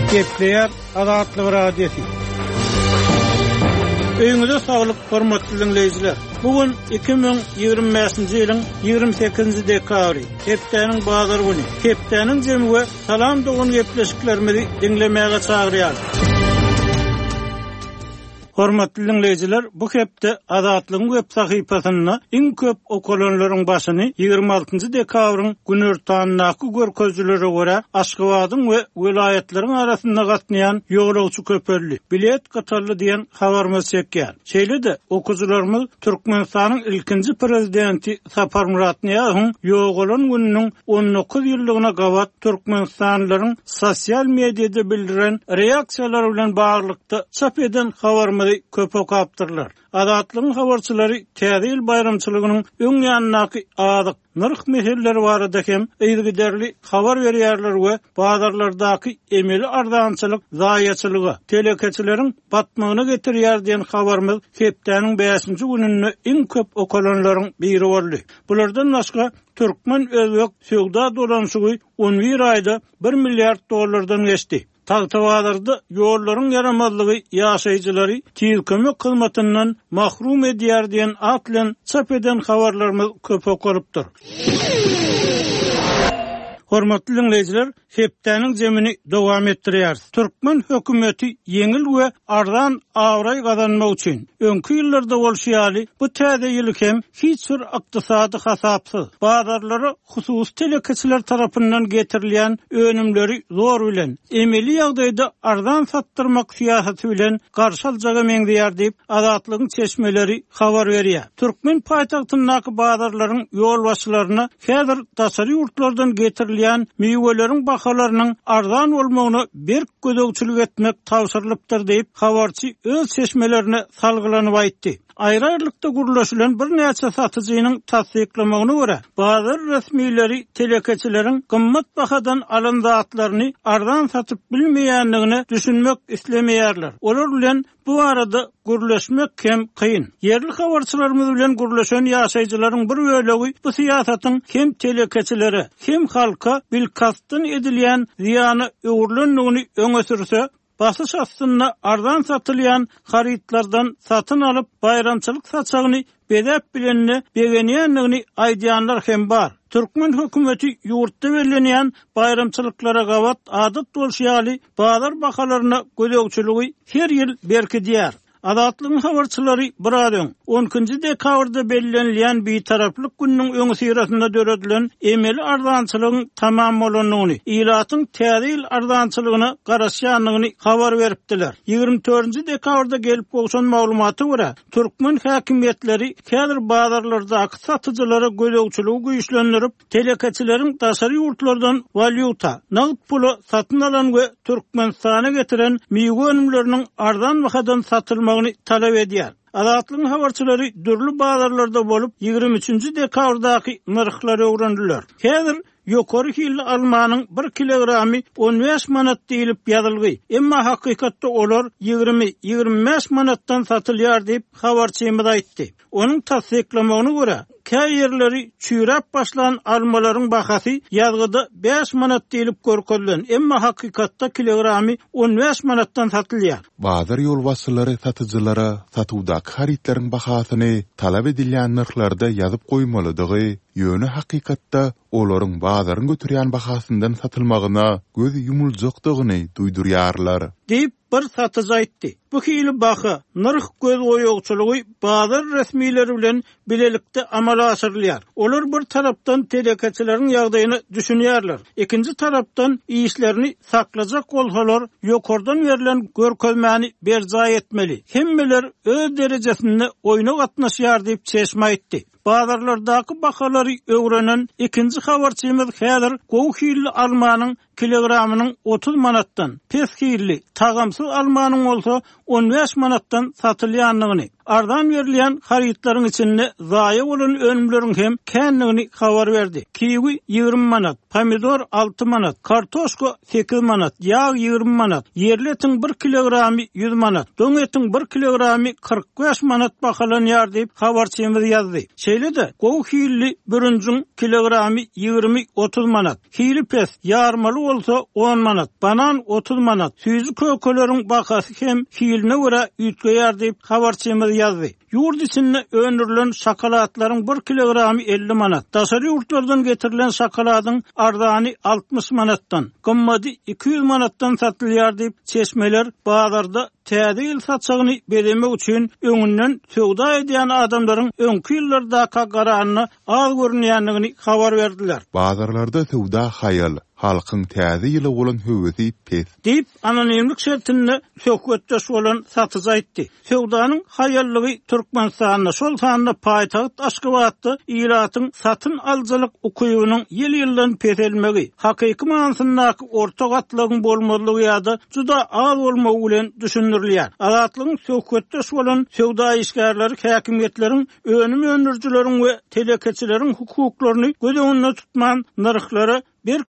Gepleyer Azatlyk Radiosu. Öňüňizde saglyk, hormatly dinleýijiler. Bugün 2025-nji ýylyň 28-nji dekabry. Hepdeniň bazar güni. Hepdeniň jemgyge salam dogun gepleşiklerimizi dinlemäge çagyrýar. Hormatly dinleýijiler, bu hepde Azatlyk web sahypasyna iň köp okulanlaryň başyny 26-njy dekabryň günertanynaky görkezlere görä Aşgabatyň we welaýatleriň arasynda gatnaýan ýoğulçy köpelli bilet gatarly diýen habarmy çekýär. Şeýle-de okuwçylarymyz Türkmenistanyň ilkinji prezidenti Sapar Muratniýahyň ýoğulan gününiň 19 ýyllygyna gabat türkmenistanlylaryň sosial mediada bildiren reaksiýalary bilen baglykda çap eden habarmy köp okapdyrlar. Azatlygyň habarçylary täze bayramçylygynyň öň ýanynaky adyk nyrh meselleri barada hem ýygyderli habar berýärler we bazarlardaky emeli ardançylyk zaýaçylygy telekeçileriň batmagyna getirýär diýen habarymyz hepdeniň 5-nji gününi iň köp okulanlaryň biri boldy. Bulardan başga Türkmen-Özbek söwda dolanşygy 11 aýda $1 milyard geçdi. Tagtawazarda ýollaryň yaramazlygy ýaşaýjylary tiýil kömek hyzmatyndan mahrum edýär diýen atlan çap eden habarlarymyz köp okulypdyr. Hormatly dinleýijiler, hepdeniň jemini dowam etdirýär. Türkmen hökümeti yeňil we ardan awray gazanmak üçin öňki ýyllarda bolşýaly bu täze ýyly hem hiç bir ykdysady hasapsyz bazarlara hususy telekeçiler tarapyndan getirilýän önümleri zor bilen emeli ýagdaýda ardan satdyrmak siýasaty bilen garşy aljaga meňdýär diýip Azatlygyň çeşmeleri habar berýär. Türkmen paýtagtyndaky bazarlaryň ýol başlaryna häzir daşary ýurtlardan getirilýän meýweleriň bahalarynyň ardan bolmagyna bir gözegçilik etmek tawsyrlypdyr diýip habarçy öz çeşmelerine salgylanyp aýtdy. Aýrarlykda gurulşylan bir näçe satyjynyň tasdiklamagyna görä, bazar resmiýetleri telekeçileriň gymmat bahadan alan zatlaryny ardan satyp bilmeýänligini düşünmek islemeýärler. Olar bilen bu arada gurulşmak hem kıyın. Yerli habarçylarymyz bilen gurulşan ýaşaýjylaryň bir bölegi bu siýasatyň hem telekeçilere hem halka bilkastyn edilýän ziýany öwürlendigini öňe sürse, basış aslında ardan satılyan haritlardan satın alıp bayramçılık satçağını bedep bilenini beğeniyenliğini aydiyanlar hem var. Türkmen hökümeti yurtta verilen bayramçılıklara gavat adet bolşýaly bazar bakalarına gözegçiligi her ýyl berki diýär. Azatlygyň habarçylary buradan 10-njy dekabrda bellenilýän bir taraplyk günniň öňü sirasynda döredilen emeli ardançylygyň tamam bolanyny, ýylatyň täze ardançylygyna garaşýanlygyny habar beripdiler. 24-nji dekabrda gelip bolşan maglumaty görä, Türkmen häkimetleri häzir bazarlardaky satyjylara gözegçiligi güýçlendirip, telekeçileriň daşary ýurtlardan valyuta, nagd puly satyn alan we Türkmenistana getiren meýwe önümleriniň ardan bahadan satylmagyny talep edýär. Azatlygyň habarçylary dürli bazarlarda bolup 23-nji dekabrdaky narhlary öwrendiler. Häzir ýokary hilli almanyň 1 kilogramy 15 manat diýilip ýazylgy. Emma hakykatda olar 20-25 manatdan satylýar diýip habarçymyz aýtdy. Onuň tasdiklamagyna görä, käý ýerleri çüýräp başlan almalaryň bahasy ýazgyda 5 manat diýilip görkezlen, emma hakykatda kilogramy 15 manatdan satylýar. Bazar ýolbaşçylary satyjylara satywdaky haritleriň bahasyny talap edilýän narhlarda ýazyp goýmalydygy, ýöne hakykatda olaryň bazaryň götürýän bahasyndan satylmagyna göz ýumuljakdygyny duýdurýarlar. Diýip bir satyjy aýtdy. Bu hili baha, narh göz goýogçylygy bazar resmiýetleri bilen bilelikde amala asyrylýar. Olar bir tarapdan telekeçileriň ýagdaýyny düşünýärler. Ikinji tarapdan işlerini saklajak bolsalar, ýokardan berilen görkezmäni berjaý etmeli. Hemmeler öz derejesinde oýna gatnaşýar diýip çeşme aýtdy. Bazarlardaky bahalary öwrenen ikinji habarçymyz häzir goýhilli almanyň kilogramynyň 30 manatdan, pes hilli tagamsyz almanyň bolsa 15 manatdan satylýanlygyny, ardan verilen haritlaryň içinde zaýa bolan önümleriň hem känligini habar berdi. Kiwi 20 manat, pomidor 6 manat, kartoşka 8 manat, yağ 20 manat, yerli etin 1 kilogramy 100 manat, doň etin 1 kilogramy 45 manat bahalanýar diýip habarçymyz ýazdy. Şeýle-de gowy hili bürünjüň kilogramy 20-30 manat, hili pes ýarmaly bolsa 10 manat, banan 30 manat, süýzi kökeleriň bahasy hem hiline görä ütgeýär diýip habarçymyz ýazdy. Yurt içinde önürlen şokoladlaryň 1 kilogramy 50 manat. Daşary ýurtlardan getirilen şokoladyň ardany 60 manatdan, gymmaty 200 manatdan satylýar diýip çeşmeler bazarda täze ýyl satsagyny bermek üçin öňünden söwda edýän adamlaryň öňki ýyllarda garanyny az görünýändigini habar berdiler. Bazarlarda söwda haýal, halkyň täze ýyly bolan höwesi pes diýip anonimlik şertinde söhbetdeş bolan satyjy aýtdy. Söwdanyň haýallygy Türkmenistanyna şol sanda paýtagyt Aşgabatda ýylatyň satyn aljalyk ukybynyň ýyl-ýyldan peselmegi, hakyky manysyndaky orta gatlygyň bolmalygy ýa-da juda az bolmagy bilen düşündirilýär. Azatlygyň söhbetdeş bolan söwda işgärleri häkimetleriň, önüm öndürjüleriň we telekeçileriň hukuklaryny göz öňünde tutman narhlary bir